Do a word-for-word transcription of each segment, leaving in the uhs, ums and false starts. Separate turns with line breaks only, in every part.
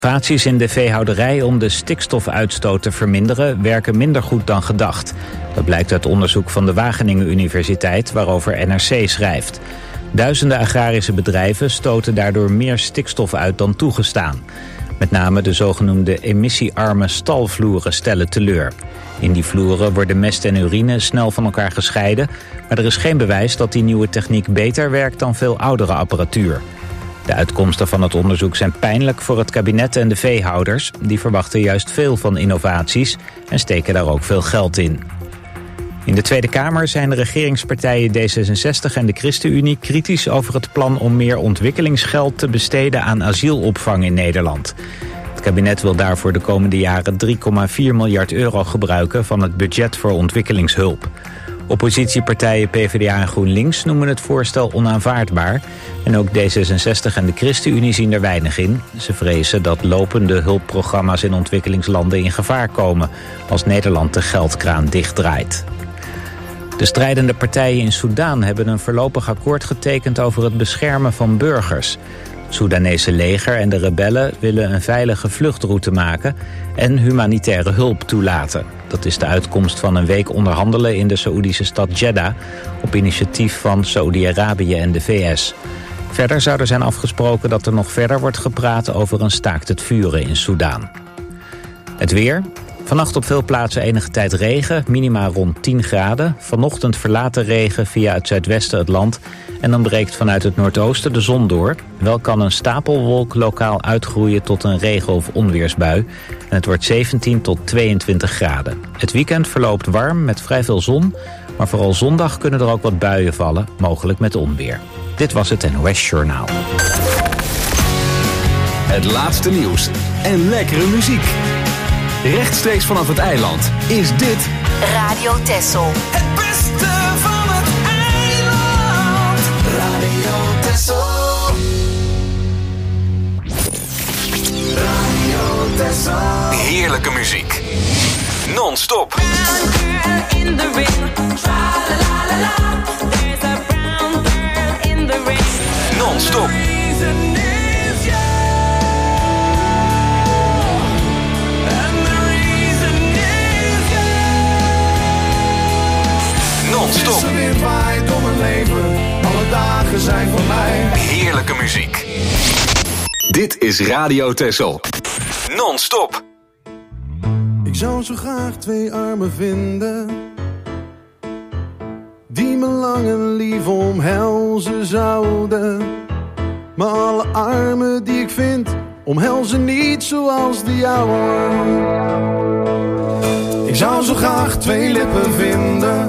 Innovaties in de veehouderij om de stikstofuitstoot te verminderen werken minder goed dan gedacht. Dat blijkt uit onderzoek van de Wageningen Universiteit, waarover N R C schrijft. Duizenden agrarische bedrijven stoten daardoor meer stikstof uit dan toegestaan. Met name de zogenoemde emissiearme stalvloeren stellen teleur. In die vloeren worden mest en urine snel van elkaar gescheiden, maar er is geen bewijs dat die nieuwe techniek beter werkt dan veel oudere apparatuur. De uitkomsten van het onderzoek zijn pijnlijk voor het kabinet en de veehouders. Die verwachten juist veel van innovaties en steken daar ook veel geld in. In de Tweede Kamer zijn de regeringspartijen D zesenzestig en de ChristenUnie kritisch over het plan om meer ontwikkelingsgeld te besteden aan asielopvang in Nederland. Het kabinet wil daarvoor de komende jaren drie komma vier miljard euro gebruiken van het budget voor ontwikkelingshulp. Oppositiepartijen P V D A en GroenLinks noemen het voorstel onaanvaardbaar. En ook D zesenzestig en de ChristenUnie zien er weinig in. Ze vrezen dat lopende hulpprogramma's in ontwikkelingslanden in gevaar komen als Nederland de geldkraan dichtdraait. De strijdende partijen in Soedan hebben een voorlopig akkoord getekend over het beschermen van burgers. Het Soedanese leger en de rebellen willen een veilige vluchtroute maken en humanitaire hulp toelaten. Dat is de uitkomst van een week onderhandelen in de Saoedische stad Jeddah op initiatief van Saoedi-Arabië en de V S. Verder zou er zijn afgesproken dat er nog verder wordt gepraat over een staakt het vuren in Soedan. Het weer. Vannacht op veel plaatsen enige tijd regen, minima rond tien graden. Vanochtend verlaten regen via het zuidwesten het land. En dan breekt vanuit het noordoosten de zon door. Wel kan een stapelwolk lokaal uitgroeien tot een regen- of onweersbui. En het wordt zeventien tot tweeëntwintig graden. Het weekend verloopt warm met vrij veel zon. Maar vooral zondag kunnen er ook wat buien vallen, mogelijk met onweer. Dit was het N O S Journaal.
Het laatste nieuws en lekkere muziek. Rechtstreeks vanaf het eiland is dit
Radio Texel.
Het beste van het eiland. Radio Texel. Radio Texel.
heerlijke muziek. Non-stop.
In the ring. There's a brown girl in the ring.
Non-stop. Non-stop.
De wind waait door mijn leven, alle dagen zijn voor mij.
Heerlijke muziek. Dit is Radio Texel. Non-stop.
Ik zou zo graag twee armen vinden, die me lang en lief omhelzen zouden. Maar alle armen die ik vind, omhelzen niet zoals de jouwe. Ik zou zo graag twee lippen vinden,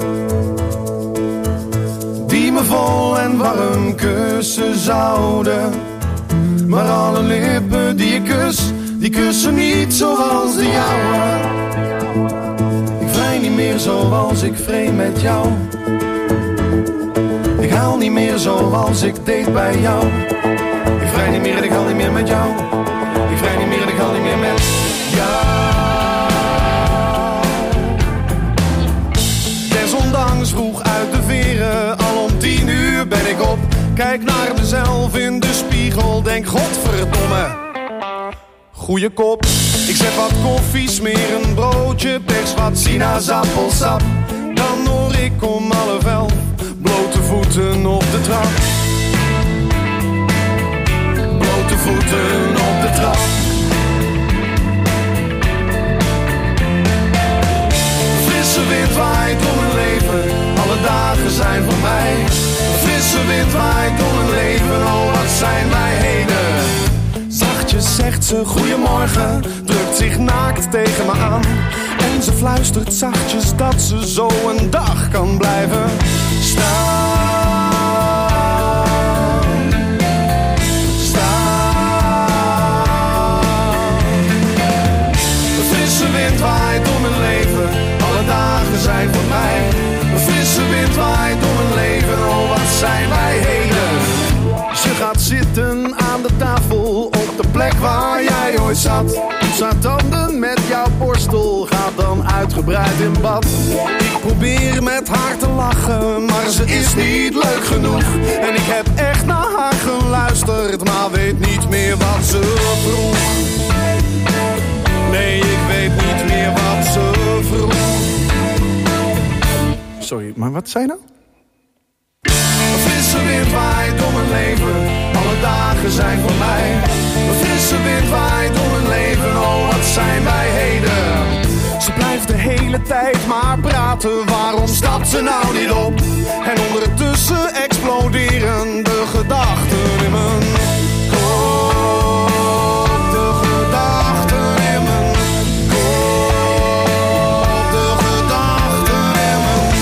die me vol en warm kussen zouden. Maar alle lippen die ik kus, die kussen niet zoals de jouwe. Ik vrij niet meer zoals ik vreemd met jou. Ik haal niet meer zoals ik deed bij jou. Ik vrij niet meer en ik haal niet meer met jou. Ik vrij niet meer en ik haal niet meer met jou. Desondanks vroeg uit de veren, al om tien uur ben ik op. Kijk naar mezelf in de spiegel, denk godverdomme, goeie kop. Ik zet wat koffie, smeer een broodje, pers wat sinaasappelsap. Dan hoor ik om half elf blote voeten op de trap. Blote voeten op de trap. Frisse wind waait door mijn leven, alle dagen zijn voor mij. Frisse wind waait door mijn leven, oh wat zijn wij heden. Zachtjes zegt ze goeiemorgen, drukt zich naakt tegen me aan. En ze fluistert zachtjes dat ze zo een dag kan blijven staan. Staan. De frisse wind waait door mijn leven, alle dagen zijn voor mij. De frisse wind waait door mijn leven, oh wat zijn wij heden. Ze gaat zitten aan de tafel op de plek waar jij ooit zat. Poetst haar tanden met jouw borstel, gaat dat dan uitgebreid in bad. Ik probeer met haar te lachen, maar ze is niet leuk genoeg. En ik heb echt naar haar geluisterd, maar weet niet meer wat ze vroeg. Nee, ik weet niet meer wat ze vroeg. Sorry, maar wat zei je nou? Een frisse wind waait door mijn leven, alle dagen zijn voor mij. Een frisse wind waait door mijn leven, oh wat zijn wij heden. Ze blijft de hele tijd maar praten, waarom stapt ze nou niet op? En ondertussen exploderen de gedachten in mijn kop. De gedachten in mijn kop. De gedachten in mijn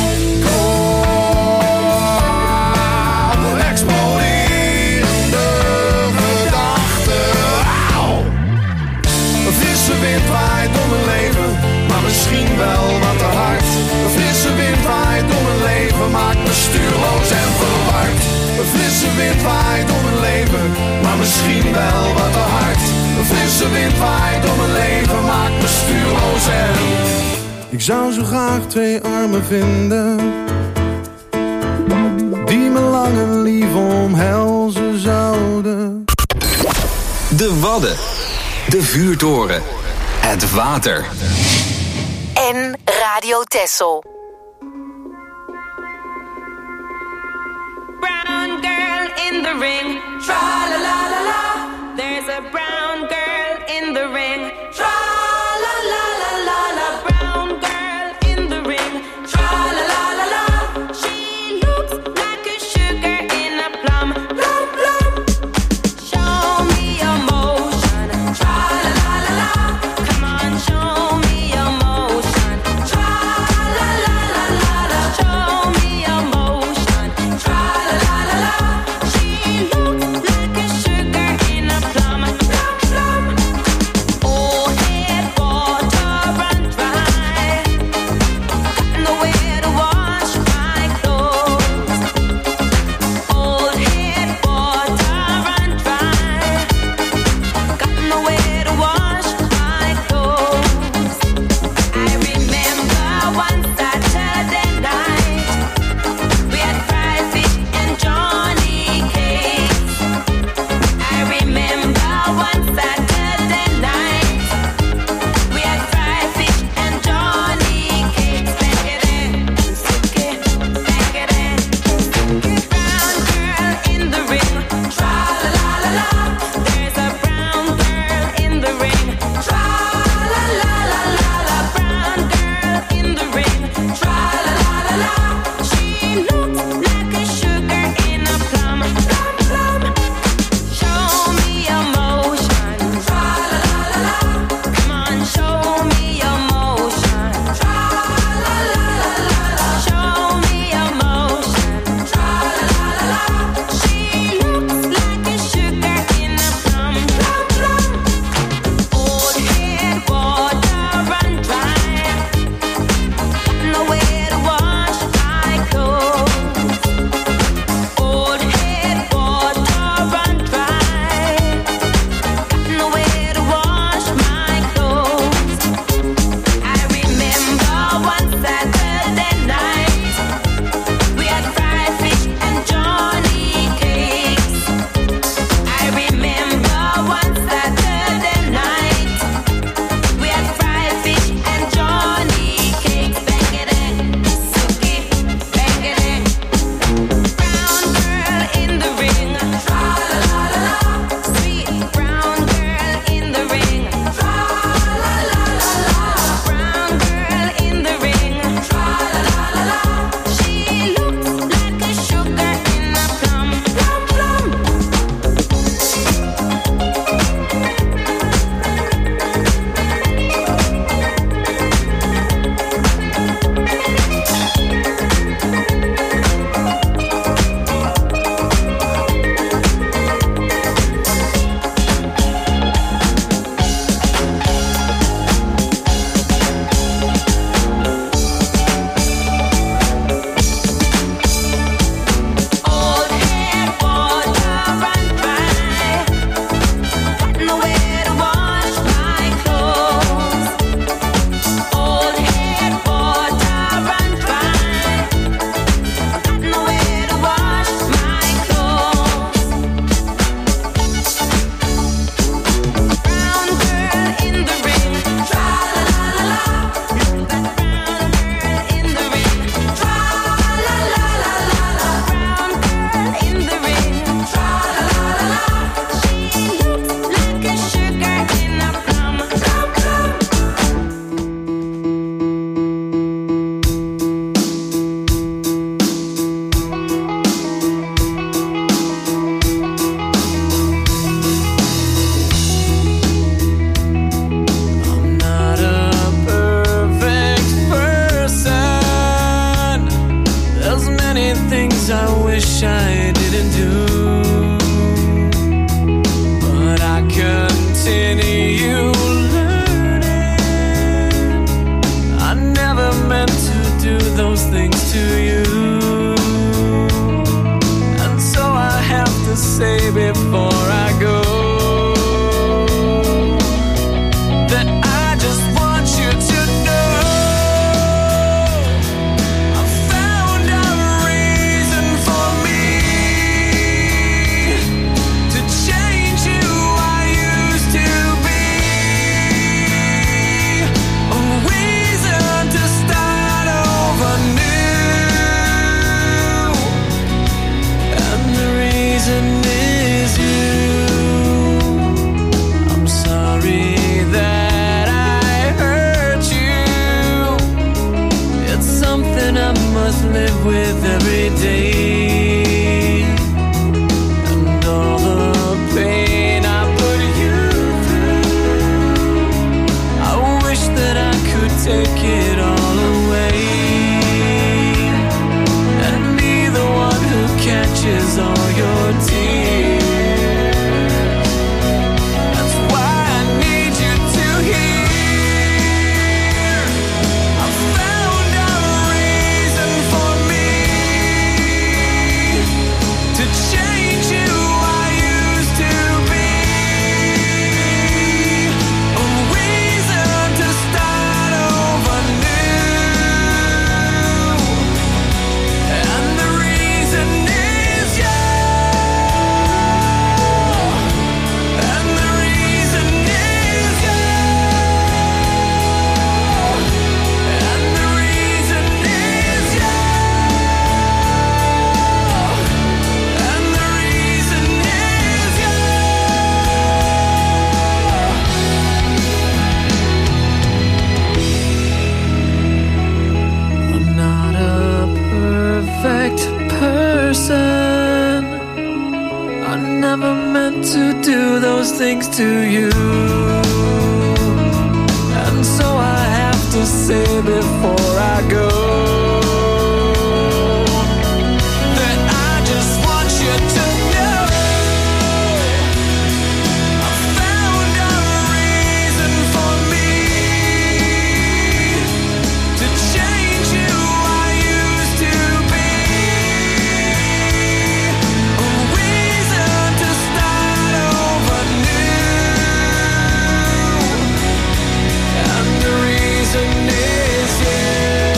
kop. Exploderende gedachten. Auw. Een frisse wind waait door mijn leven, maar misschien wel wat te hard. Een frisse wind waait door mijn leven, maakt me stuurloos en verward. Een frisse wind waait door mijn leven, maar misschien wel wat te hard. Een frisse wind waait door mijn leven, maakt me stuurloos en... Ik zou zo graag twee armen vinden, die me lang en lief omhelzen zouden.
De Wadden, de vuurtoren, het water.
En Radio Texel.
Brown girl in the ring, tra la la la la. There's a brown girl in the ring, tra la la la la la. Brown girl in the ring, tra la la la la. She looks like a sugar in a plum, plum plum. Show me your motion, tra la la la la. Come on, show me your motion, tra la la la la la. Show me your motion, tra la la la la. She looks like a sugar
to you. And so I have to say before I go that I just want you to know I found a reason for me to change who I used to be. A reason to start over new. And the reason is you.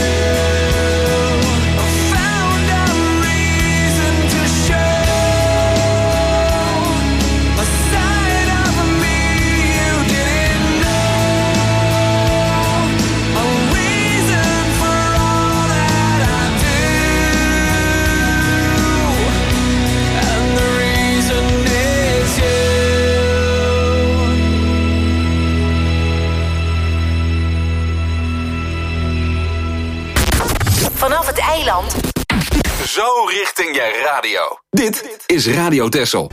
I found a reason to show a side of me you didn't know. A reason for all that I do. And the reason is you.
Vanaf het eiland.
Zo richting je radio. Dit is Radio Texel.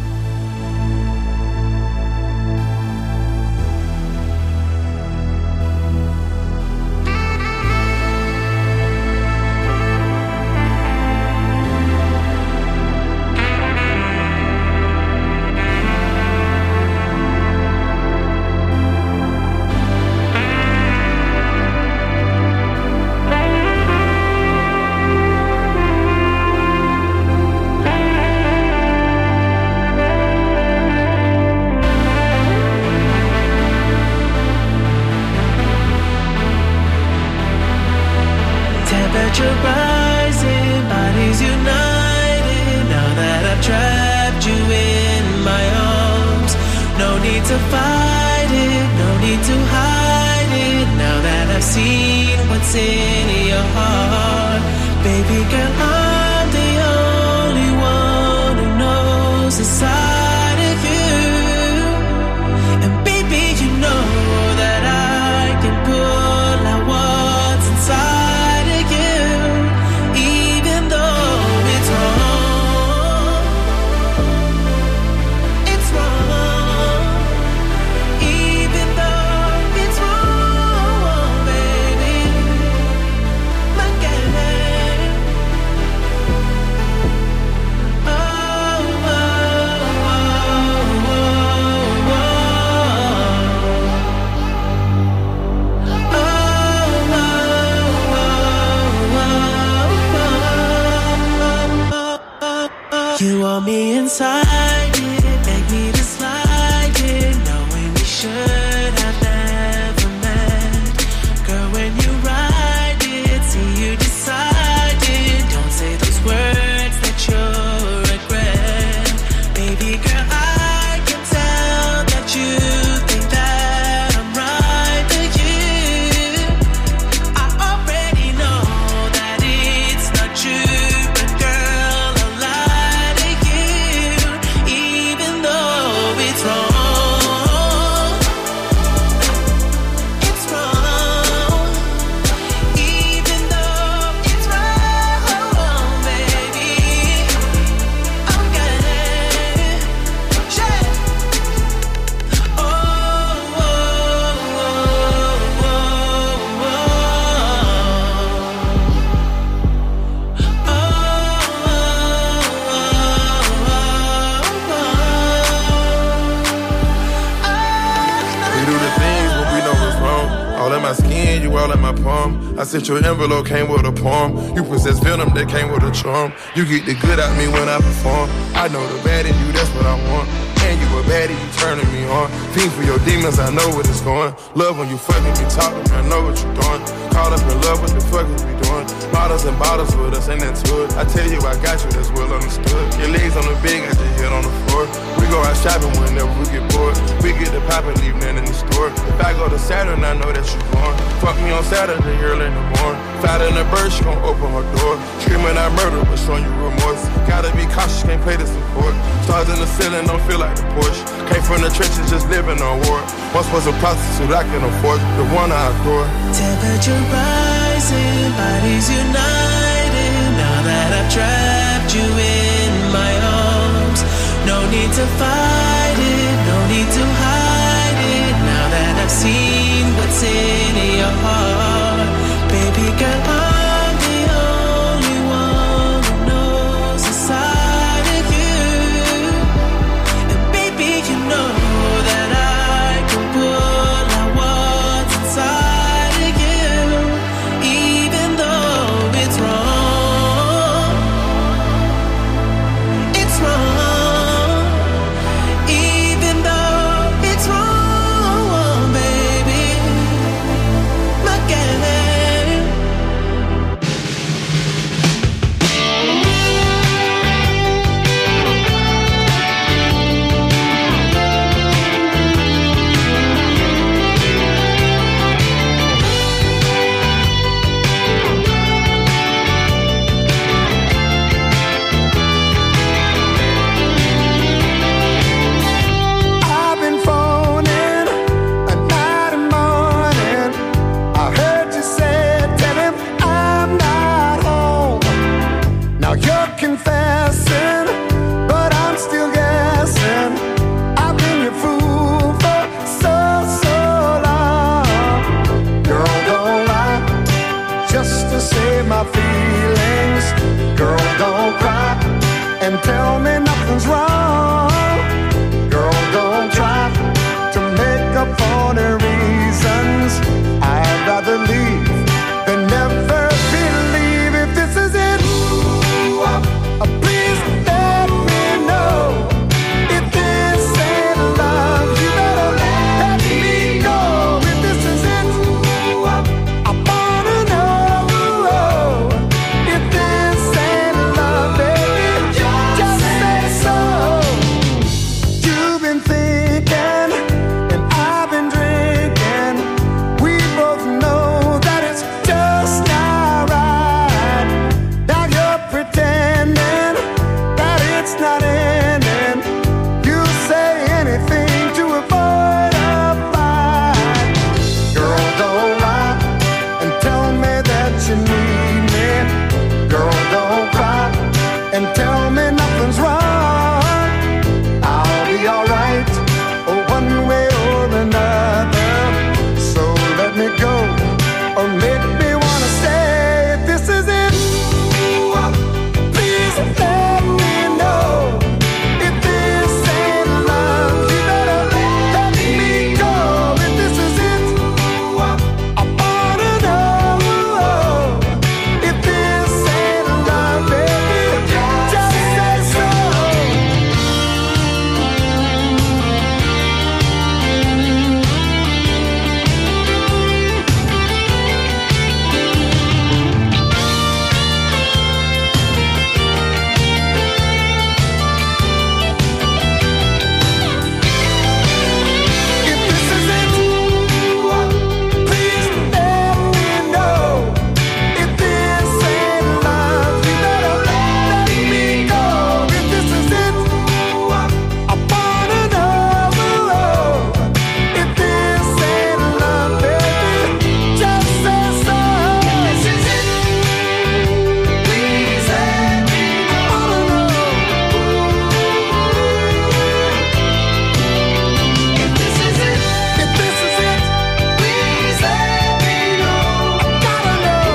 Temperature rising, bodies united. Now that I've trapped you in my arms, no need to fight it, no need to hide it. Now that I've seen what's in your heart, baby girl, I'm the only one who knows the side of you. And baby, you know that I can pull out what's inside of you, even though it's wrong. It's wrong. Even though it's wrong, baby. Look at it. Oh, oh, oh, oh, oh. You want me inside it, make me dislike it, knowing we should have never met. Girl, when you ride it, see you decide it. Don't say those words that you'll regret. Baby girl, I can tell that you think that I'm right for you. I already know that it's not true, but girl, I'll lie to you, even though it's wrong. It's wrong. Even though it's wrong, baby. Okay. Shit. Oh, oh, oh, oh, oh.
We do the things when we know what's wrong. All in my skin, you all in my palm. I sent your envelope, came with a poem. You possess venom that came with a charm. You get the good out me when I perform. I know the bad in you, that's what I want. And you a baddie, you turning me on. Fiend for your demons, I know what it's going. Love when you fucking me talking, I know what you're doing. Caught up in love, what the fuck is we doing? Bottles and bottles with us, ain't that to it? I tell you I got you, that's well understood. Your legs on the bed, got your head on the floor. We go out shopping whenever we get bored. We get the pop and leave nothing in the store. If I go to Saturn, I know that you born. Fuck me on Saturday, early in the morning. Fight in the bird, she gon' open her door. Screaming out murder, but showing you remorse. Gotta be cautious, can't play the support. Stars in the ceiling, don't feel like the Porsche. Came from the trenches, just living on war. Once was a prostitute, I can afford the one I adore.
Temperature rising, bodies united. Now that I've trapped you in my arms, no need to fight it, no need need to hide it now that I've seen what's in your heart. Baby girl, I'm the only one who knows the side of you. And baby, you know that I can pull out what's inside of you, even though it's wrong. It's wrong, even though it's wrong, baby, my girl.
I've been phoning a night and morning. I heard you say, tell him I'm not home. Now you're confessing, but I'm still guessing. I've been your fool for so, so long. Girl, don't lie, just to save my feelings. Girl, don't cry and tell me nothing's wrong. Girl, don't try to make up for the reasons. I'd rather leave than never believe. If this is it, uh, please let me know. If this ain't love, you better let me go. If this is it, I wanna know. If this ain't love, baby, just say so. You've been thinking and I've been drinking. We both know that it's just not right. Now you're pretending that it's not ending. You say anything to avoid a fight. Girl, don't lie and tell me that you need me. Girl, don't cry and tell me nothing's wrong. I'll be alright, one way or another. So let me go or make me wanna stay. If this is it, please let me know. If this ain't love, you better let me go. If this is it, I wanna know. If this ain't love, baby, just say so. If this is it, please let me know. If this ain't love, you better let me go. If this is it, I wanna know. If this ain't love, baby, just say so. If this is it, please let me know. I wanna know. If this is it, if this is it, please let me know. I gotta know.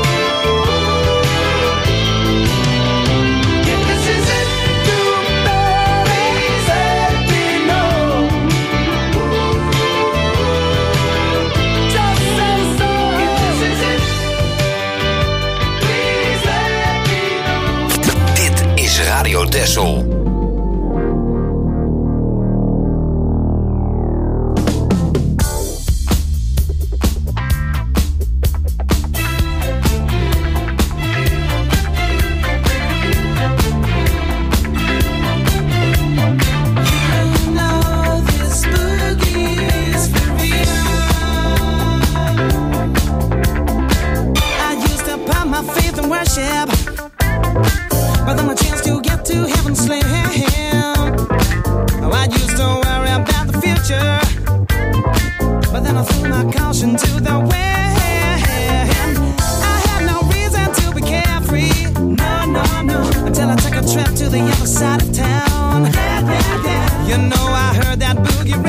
If this is it, you better please let me know. Just say so. If this is it, please let me know.
Dit is Radio Texel.
You know this boogie is for real. I used to put my faith in worship, but then my chance to get to heaven slam. Oh, I used to worry about the future, but then I threw my caution to the wind. I had no reason to be carefree, no, no, no, until I took a trip to the other side of town. Yeah, yeah, yeah. You know I heard that boogie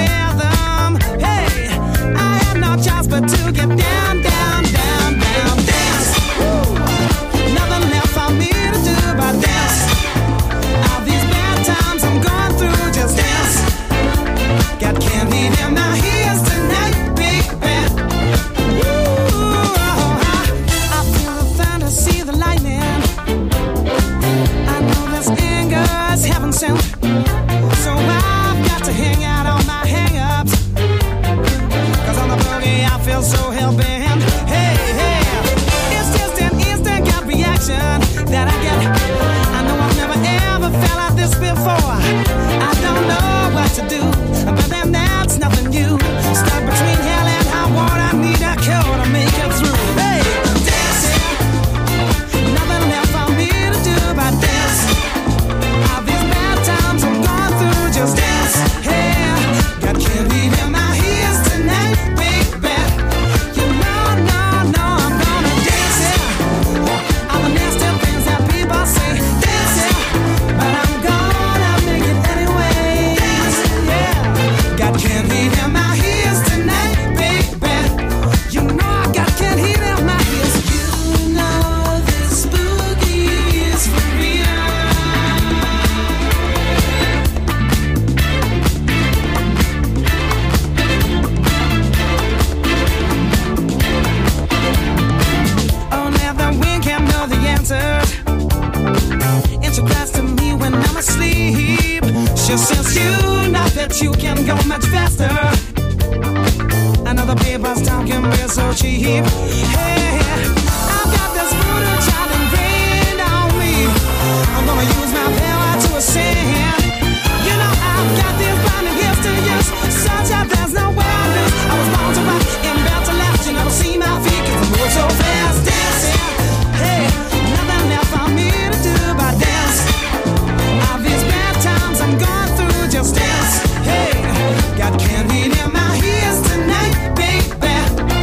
that you can go much faster. Another paper's talking real so cheap. Hey, I've got this voodoo child ingrained on me. I'm gonna use my power to ascend. You know I've got these blinding gifts to use, such that there's no way I lose. I was born to rock and built to last. You never see my feet 'cause I move so fast. Dancing, hey, nothing left for me to do but dance. All these bad times I'm going through, just dance. Hey, got candy in my ears tonight, baby.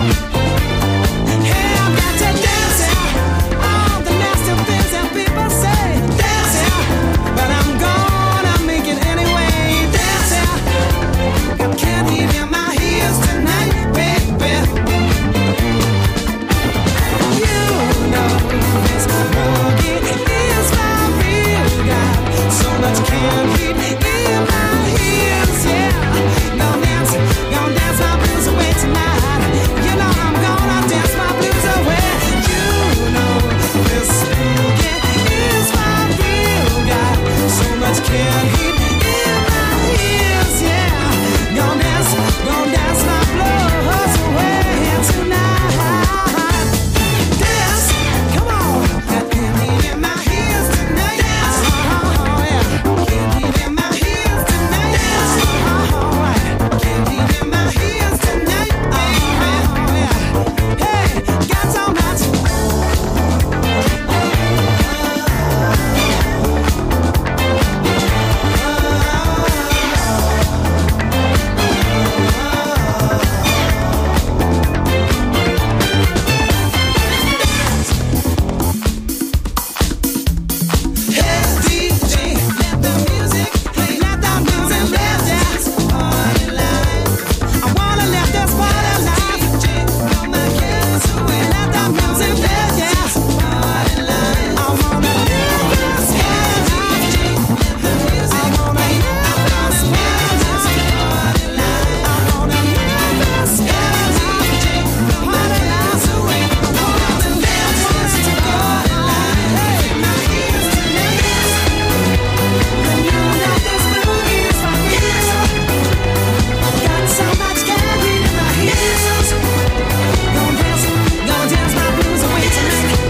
Hey, I've got to dance out all the nasty things that people say. Dance out, but I'm gonna make it anyway. Dance out, got candy in my ears tonight, baby. You know this boogie is my real God. So much candy in my ears, yeah. Gonna dance, gonna dance my blues away tonight. You know I'm gonna dance my blues away. You know this boogie is my real God. So much candy in my ears, yeah. Gonna dance, gonna dance my blues away tonight. Dance, come on, got candy in my ears tonight. Dance, oh yeah, candy in my ears tonight. Dance, oh right, candy in my ears tonight. Oh yeah, hey, got so much. Hey D J, let the music play, let the music let dance party live. I wanna let this party live. D J, blow my cares away, let the music let dance party live. I wanna live this party. D J, let the music play, I wanna live this party live. I wanna live this party. D J, blow my cares away, I wanna dance this party live. Hey, my ears tonight. And you know this boogie is my ears. Got so much candy in my ears. Gonna dance, gonna dance my blues away tonight.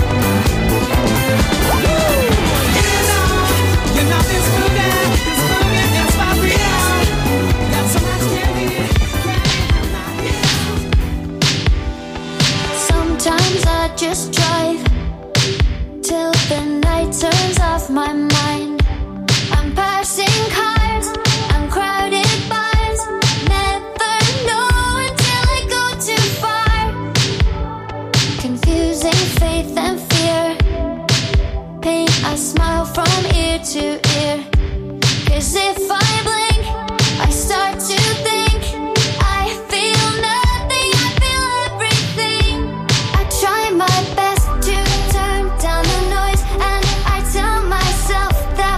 Woo! You know, you know this boogie, this boogie is my real. Got so much candy, candy in my ears.
Sometimes I just drive till the night turns off my mind. I'm passing cars, I'm crowded bars. Never know until I go too far. Confusing faith and fear. Paint a smile from ear to ear. 'Cause if I blink, I start to think I feel nothing, I feel everything. I try my best to turn down the noise, and I tell myself that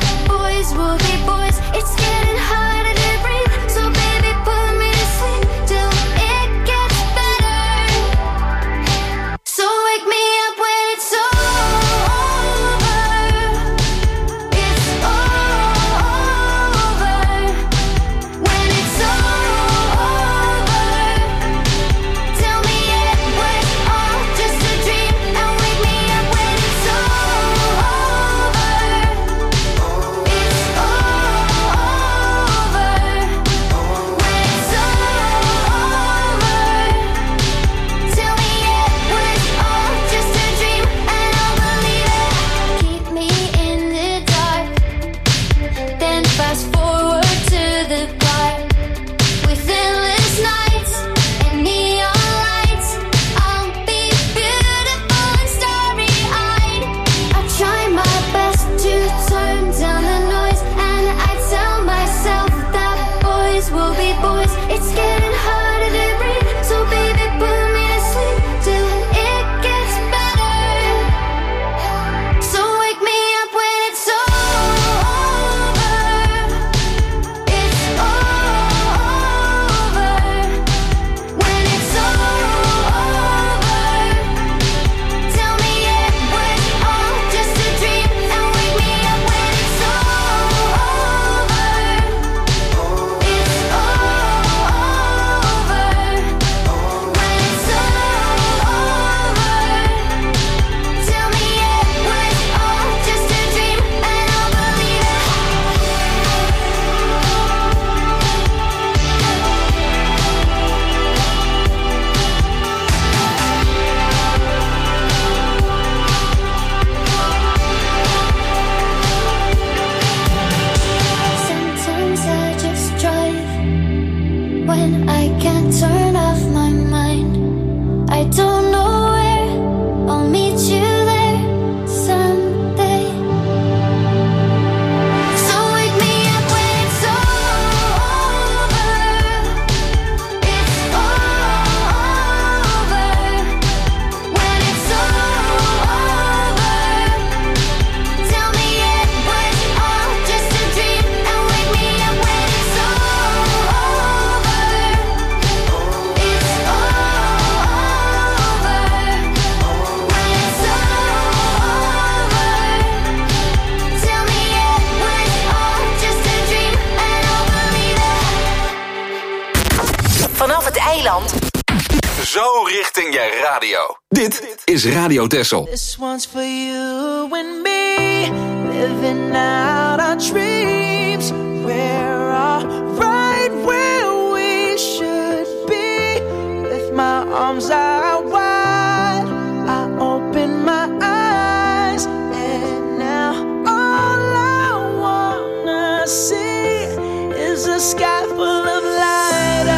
Zo richting je radio. Dit is Radio Texel.
This one's for you and me, living out our dreams. We're all right where we should be. With my arms out wide, I open my eyes, and now all I wanna see is a sky full of lighters,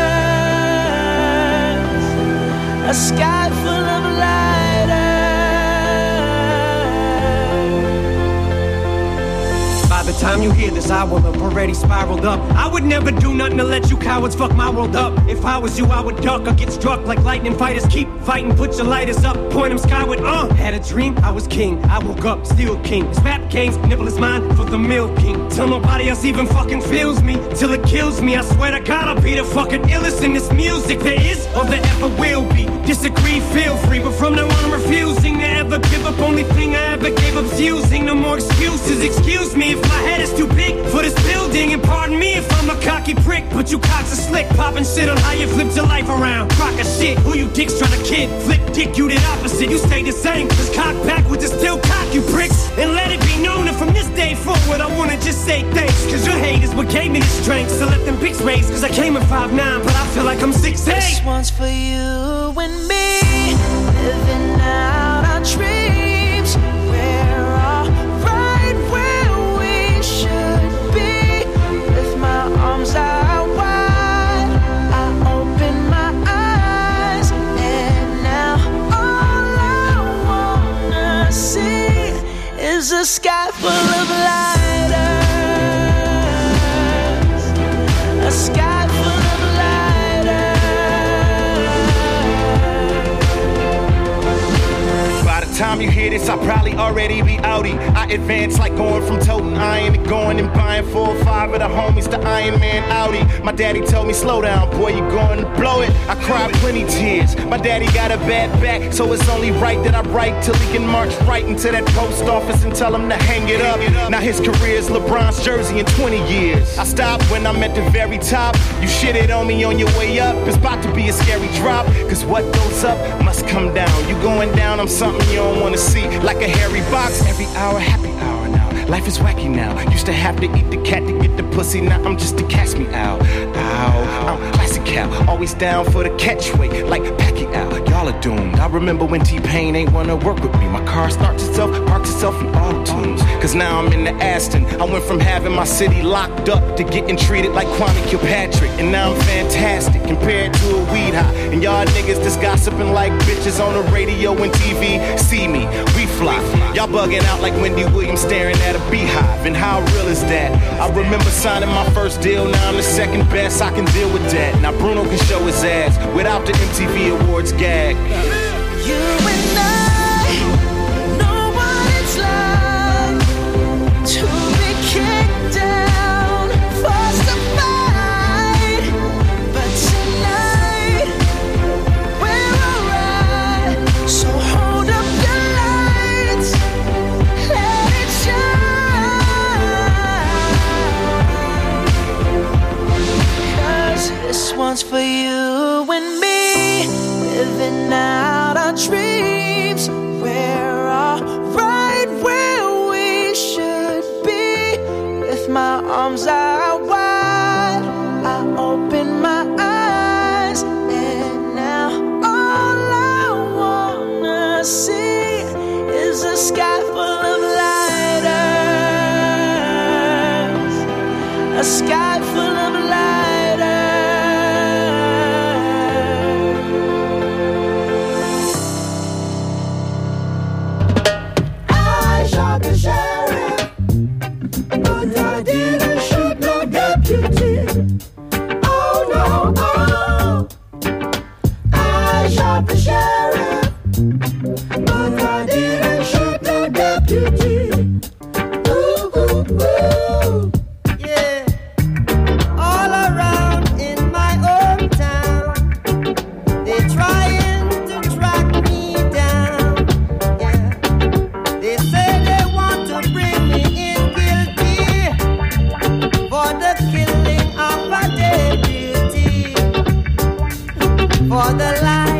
a sky full of lighters.
By the time you hear this, I will have already spiraled up. I would never do nothing to let you cowards fuck my world up. If I was you, I would duck or get struck like lightning fighters. Keep fighting, put your lighters up, point them skyward. Uh, had a dream, I was king. I woke up, still king. This rap game's nibble is mine for the milk king. Till nobody else even fucking feels me, till it kills me. I swear to God, I'll be the fucking illest in this music there is or there ever will be. Disagree, feel free, but from now on I'm refusing to ever give up. Only thing I ever gave up's using. No more excuses. Excuse me if my head is too big for this building, and pardon me if I'm a cocky prick, but you cocks are slick, popping shit on how you flipped your life around. Crock of shit, who you dicks trying to kid? Flip dick, you did opposite. You stay the same, cause cock backwards is still cock, you pricks. And let it be known that from this day forward I wanna just say thanks, cause your hate is what gave me the strength. So let them pics raise, cause I came at five nine, but I feel like I'm six eight.
This one's for you and me, living out our dreams. We're all right where we should be. With my arms out wide, I open my eyes, and now all I wanna see is a sky full of lighters, a sky full of lighters.
By the time you hear this, I'll probably already be outie. I advance like going from toting iron to going and buying four or five of the homies to Iron Man Audi. My daddy told me, slow down, boy, you going to blow it. I cried plenty tears. My daddy got a bad back, so it's only right that I write till he can march right into that post office and tell him to hang it up. Now his career is LeBron's jersey in twenty years. I stopped when I'm at the very top. You shitted on me on your way up. It's about to be a scary drop, cause what goes up must come down. You going down, I'm something you don't wanna see. Like a hairy box, every hour, happy hour now. Life is wacky now. Used to have to eat the cat to get the pussy. Now I'm just a catch me out. Ow, I'm classic cow. Always down for the catchweight, like Pacquiao. Y'all are doomed. I remember when T-Pain ain't wanna work with me. My car starts itself, parks itself in auto-tunes. Cause now I'm in the Aston. I went from having my city locked up to getting treated like Kwame Kilpatrick. And now I'm fantastic compared to a weed high. And y'all niggas just gossiping like bitches on the radio and T V. See me, we fly. Y'all bugging out like Wendy Williams staring at a beehive. And how real is that? I remember signing my first deal. Now I'm the second best. I can deal with that. Now Bruno can show his ass without the M T V Awards gag.
You and I know what it's like to be kicked down, forced to fight. But tonight we're alright. So hold up your lights, let it shine. Cause this one's for you and me, living out our dreams. We're all right where we should be. With my arms out wide, I open my eyes, and now all I wanna see is a sky full of lighters, a sky full of lighters.
But I didn't shoot no deputy. Oh no, oh. I shot the sheriff, but I didn't shoot no deputy. Ooh, ooh, ooh.
Yeah, all around in my hometown, they're trying to track me down. Yeah, they say they want to bring me in guilty for the killing of a deputy, for the life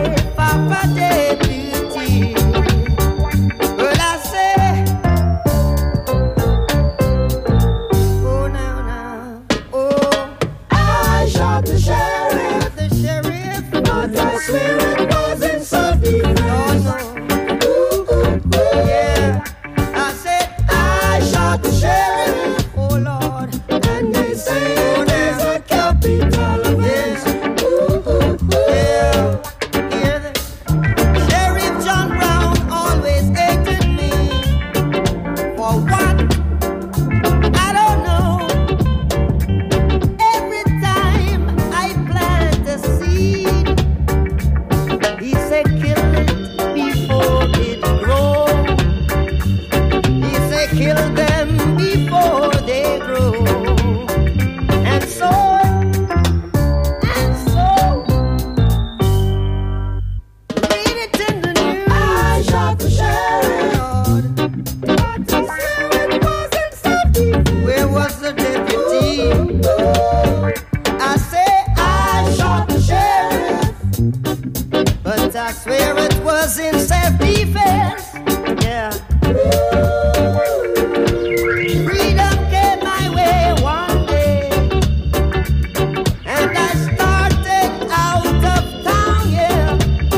but I swear it wasn't self-defense. Ooh, ooh, ooh. Yeah, I said I shot the sheriff. Oh Lord, and they say there's a capital offense. Ooh, ooh, ooh. Yeah, hear this. Sheriff John Brown always hated me. For what? I don't know. Every time I plant a seed, he said kill it before it grows. He said kill them before they grow. And so, and so, read it in the news. I shot the sheriff, but I swear it wasn't self-defense. Where was the deputy? I say I shot the sheriff, but I swear it was in self-defense. Yeah. Freedom came my way one day, and I started out of town, yeah.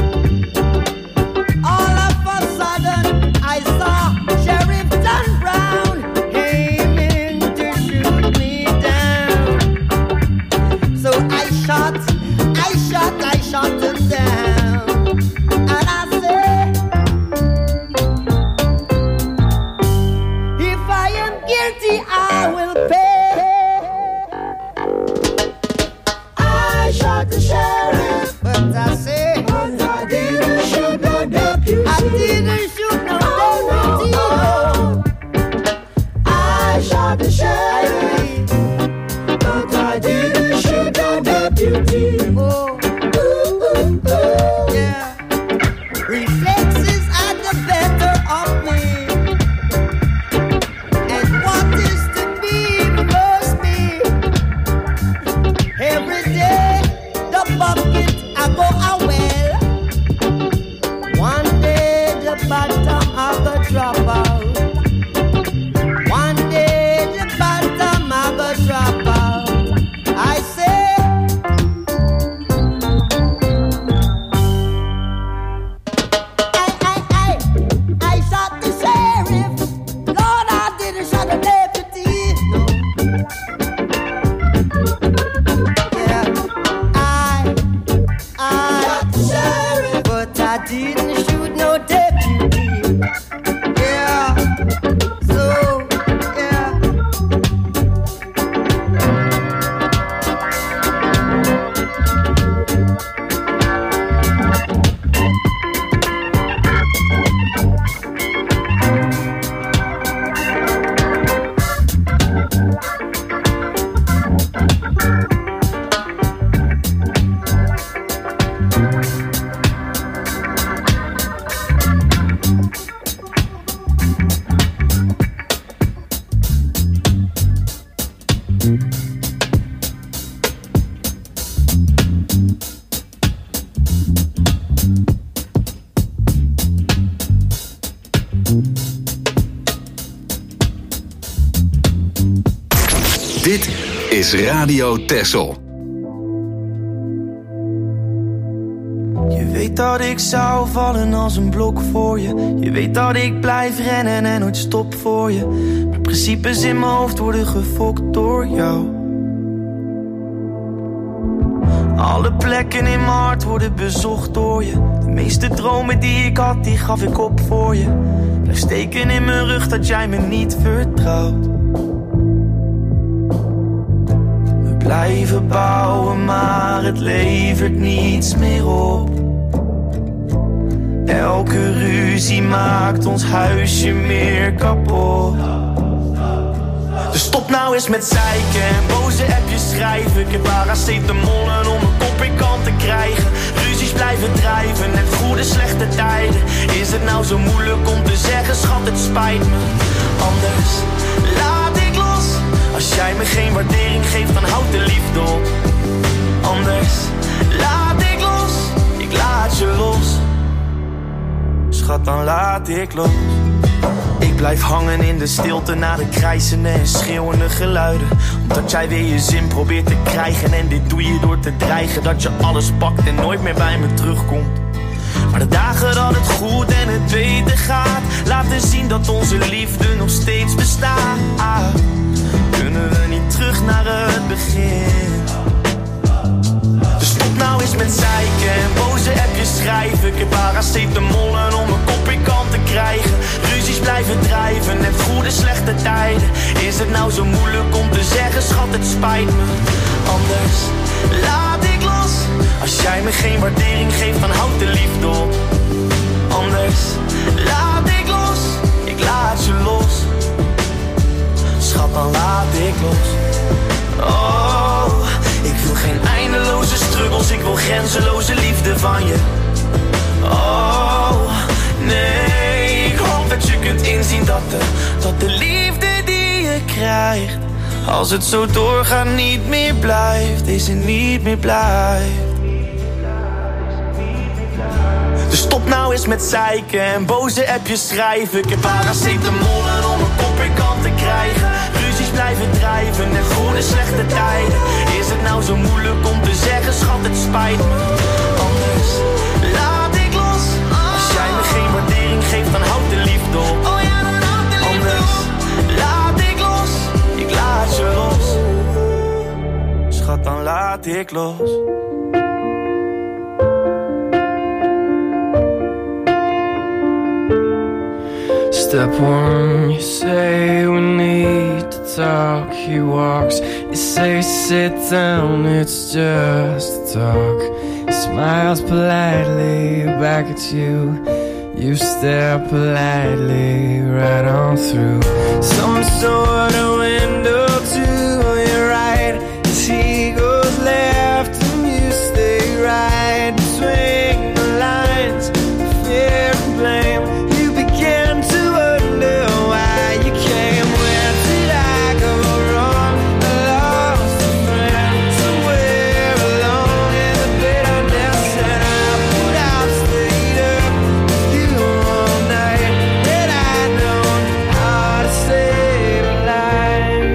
All of a sudden, I saw Sheriff John Brown aiming to shoot me down. So I shot, I shot, I shot him down. And I said, if I am guilty, I will pay. I shot the sheriff, but I say, but I didn't shoot no deputy. I didn't shoot no deputy. No. I shot the sheriff, but I didn't shoot no deputy. Oh, ooh, ooh, ooh. Yeah. Reflexes are the better of me. And what is to be must be. Every day the bucket I go a well. One day the bottom I go drop out. One day the bottom I go drop out. I say I, I, I, I shot the sheriff. Lord, I didn't shot the deputy. No. Yeah, I, I shot the sheriff, but I didn't shoot no deputy. Yeah, so, yeah.
Dit is Radio Texel.
Je weet dat ik zou vallen als een blok voor je. Je weet dat ik blijf rennen en nooit stop voor je. Maar principes in mijn hoofd worden gefokt door jou. Alle plekken in mijn hart worden bezocht door je. De meeste dromen die ik had, die gaf ik op voor je. Blijf steken in mijn rug dat jij me niet vertrouwt. We blijven bouwen, maar het levert niets meer op. Elke ruzie maakt ons huisje meer kapot. Dus stop nou eens met zeiken en boze appjes schrijven. Ik heb paracetamollen om een kop in kant te krijgen. Ruzies blijven drijven, net goede slechte tijden. Is het nou zo moeilijk om te zeggen, schat, het spijt me. Anders laat ik los. Als jij me geen waardering geeft, dan houd de liefde op. Anders laat ik los, ik laat je los. Schat, dan laat ik los. Ik
blijf hangen in de stilte na de krijzende en schreeuwende geluiden. Omdat jij weer je zin probeert te krijgen. En dit doe je door te dreigen dat je alles pakt en nooit meer bij me terugkomt. Maar de dagen dat het goed en het beter gaat, laten zien dat onze liefde nog steeds bestaat. Kunnen we niet terug naar het begin? Dus stop nou eens met zeiken en boze appjes schrijven. Ik heb paracetamol om een kop in kant te krijgen. Ruzies blijven drijven, net goede slechte tijden. Is het nou zo moeilijk om te zeggen, schat, het spijt me. Anders laat ik los. Als jij me geen waardering geeft, dan houd de liefde op. Anders laat ik los. Ik laat je los. Schat, dan laat ik los. Oh, ik wil geen eindeloze struggles. Ik wil grenzeloze liefde van je. Oh, nee, ik hoop dat je kunt inzien dat de, dat de liefde die je krijgt, als het zo doorgaat, niet meer blijft. Is het niet meer blijft. Dus stop nou eens met zeiken en boze appjes schrijven. Ik heb paracetamol om een kop in kant te krijgen. Ruzies blijven drijven en goede slechte tijden. Is het nou zo moeilijk om te zeggen, schat, het spijt me. Anders laat ik los. Als jij me geen waardering geeft, dan houd de liefde op. Oh ja, dan houdt de liefde op. Anders laat ik los. Ik laat je los. Schat, dan laat ik los.
Step one, you say we need to talk. He walks, you say sit down, it's just talk. He smiles politely back at you. You stare politely right on through some sort of window to your right. As he goes left and you stay right. Between the lines, fear and blame. You begin to wonder why you came. Where did I go wrong? I lost a friend somewhere along in the bitterness, and I put out, stayed up with you all night. Had I known how to save a life.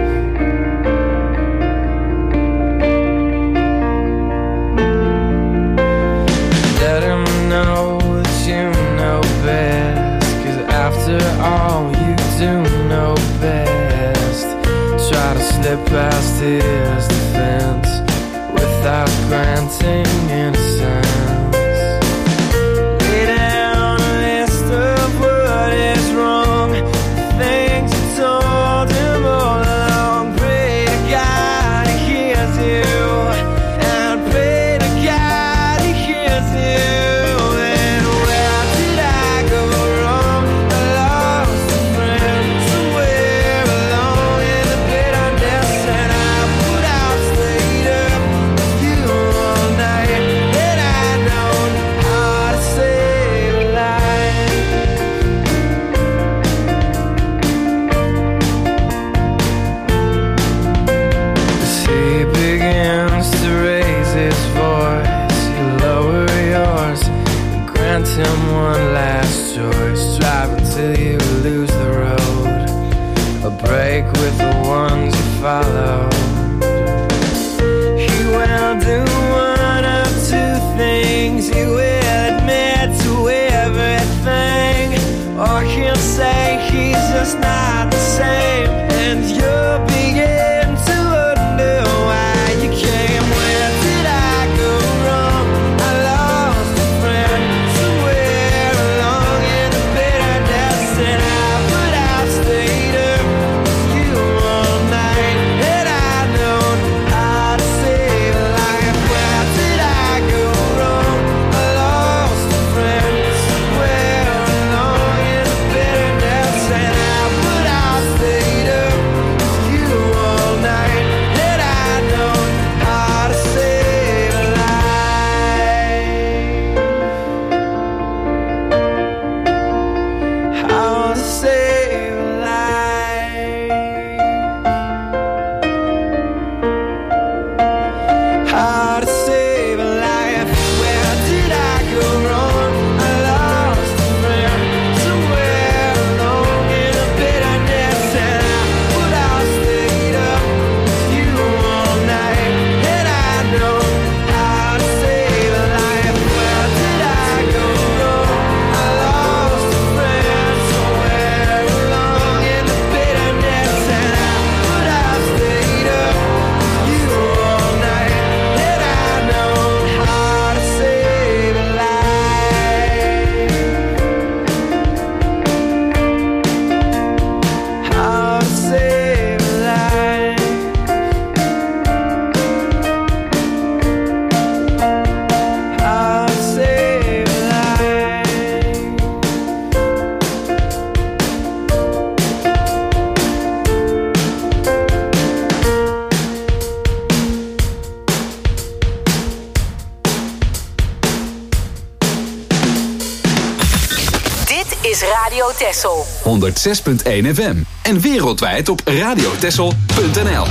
Let him know that you know best, 'cause after all you do know best. Try to slip past his defense without granting innocence. Lay down a list of what is wrong, things you told him all along. Pray to God he hears you, and pray to God he hears you. And where did I go wrong? I lost a friend somewhere along in the bitterness, and I put out, stayed up with you all night. Had I known how to save a life. As he begins to raise his voice, you lower yours and grant him one last choice. Drive until you lose the road, a break with the ones you follow. He will do one of two things. He will admit to everything, or he'll say he's just not the same, and you'll begin to wonder why you came. Where did I go wrong? I lost a friend somewhere along in the bitterness, and I put out, stayed up with you all night. Had
is Radio Texel.
honderdzes punt één F M. En wereldwijd op radiotexel punt n l.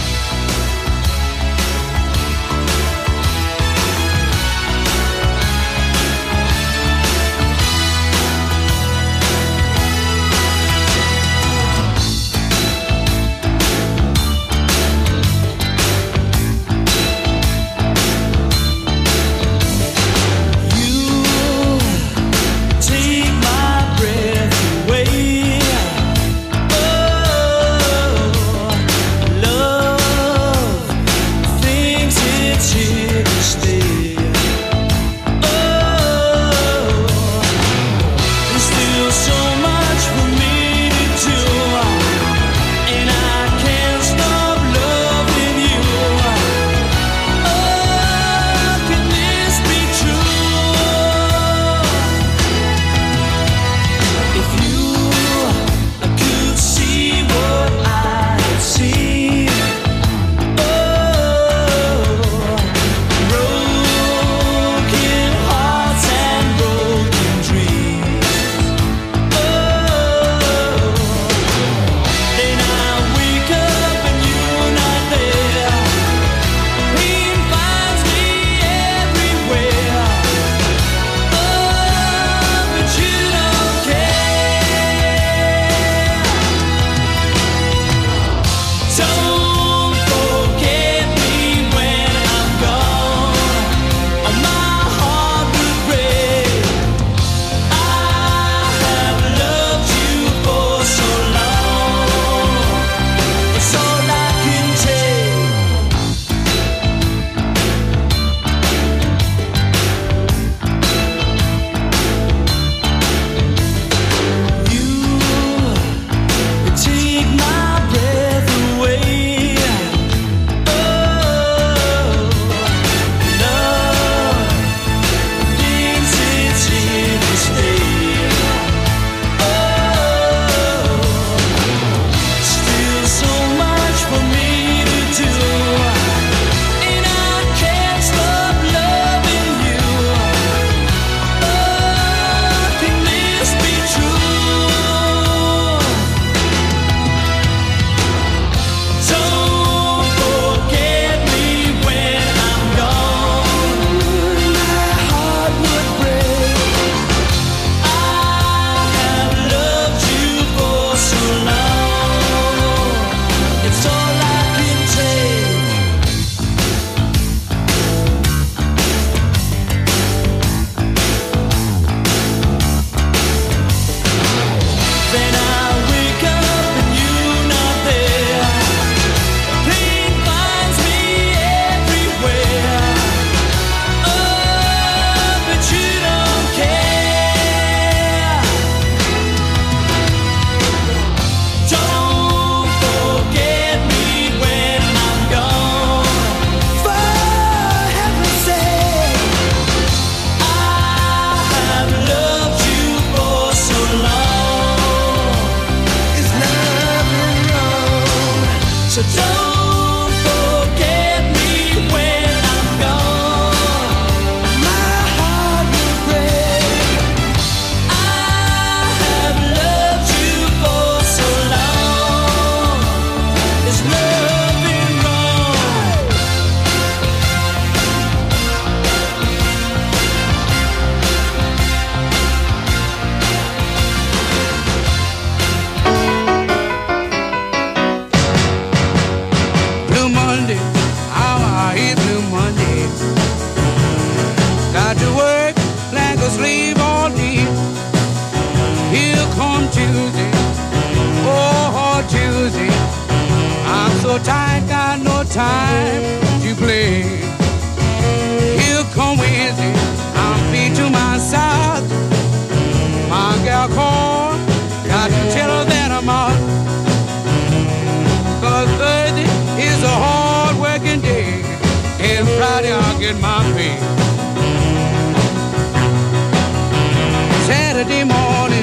Saturday morning,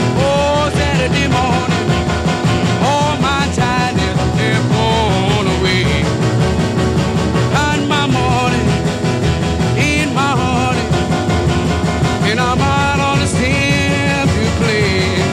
oh Saturday morning, all my tiredness they're blown away. And my morning, in my honey, and I'm out on the stand to play.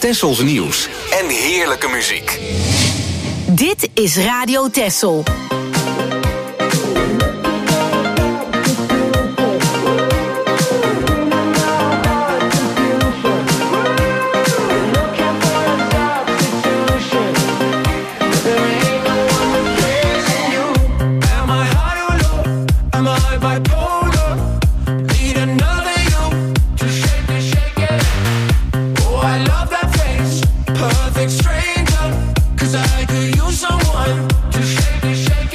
Tessels nieuws en heerlijke muziek.
Dit is Radio Tessel.
Perfect stranger, 'cause I could use someone to shake it, shake it.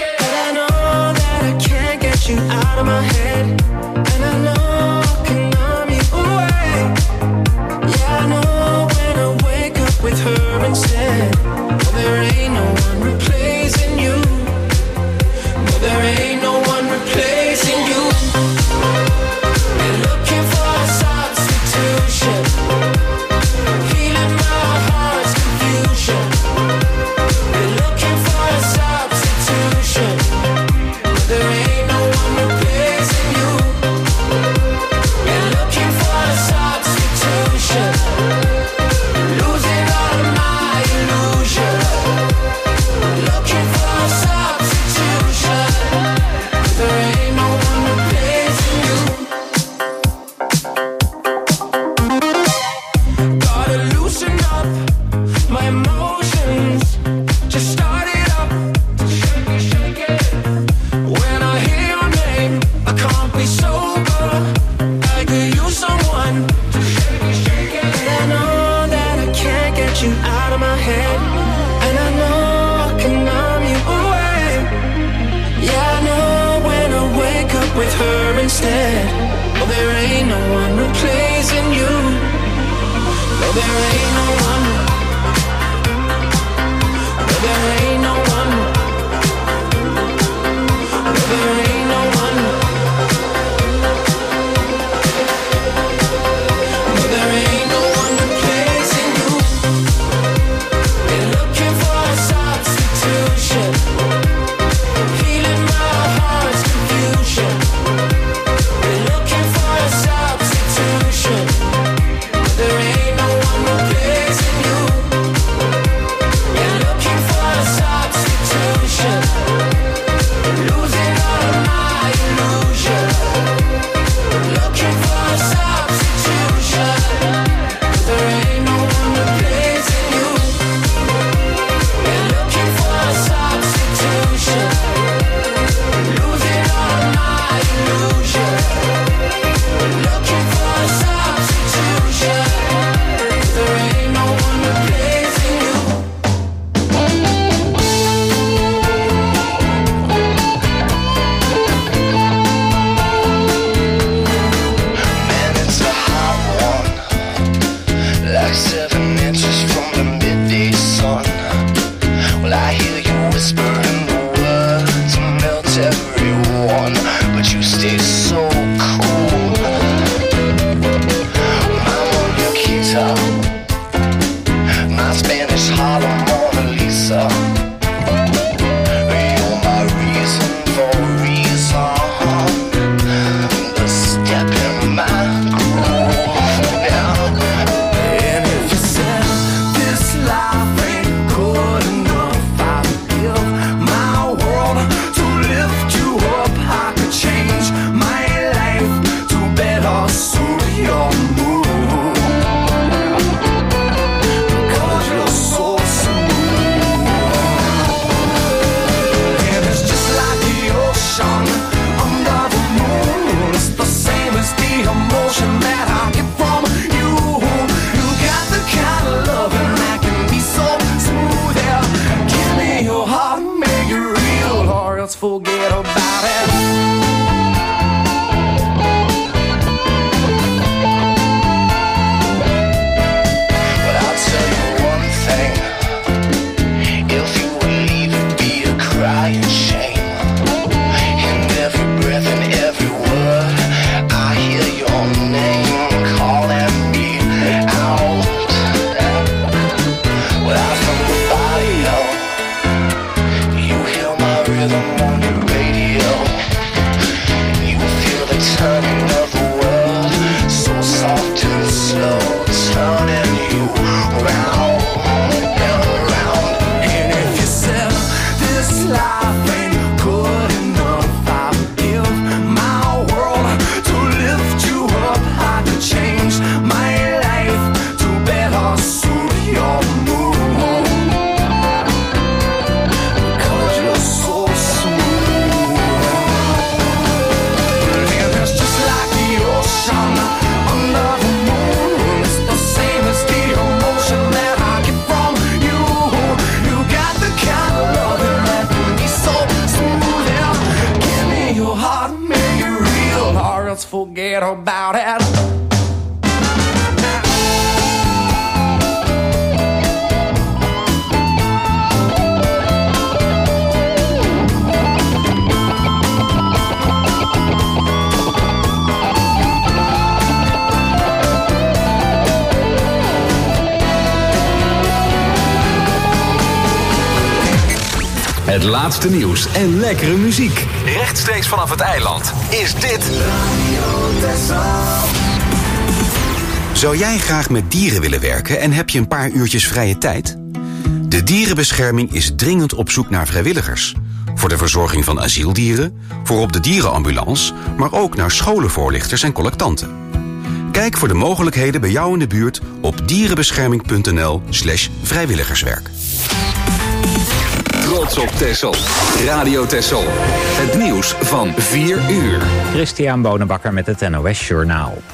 Het laatste nieuws en lekkere muziek. Rechtstreeks vanaf het eiland is dit
Zou jij graag met dieren willen werken en heb je een paar uurtjes vrije tijd? De dierenbescherming is dringend op zoek naar vrijwilligers. Voor de verzorging van asieldieren, voor op de dierenambulance, maar ook naar scholenvoorlichters en collectanten. Kijk voor de mogelijkheden bij jou in de buurt op dierenbescherming.nl slash vrijwilligerswerk.
Trots op Texel. Radio Texel. Het nieuws van vier uur.
Christian Bonenbakker met het N O S Journaal.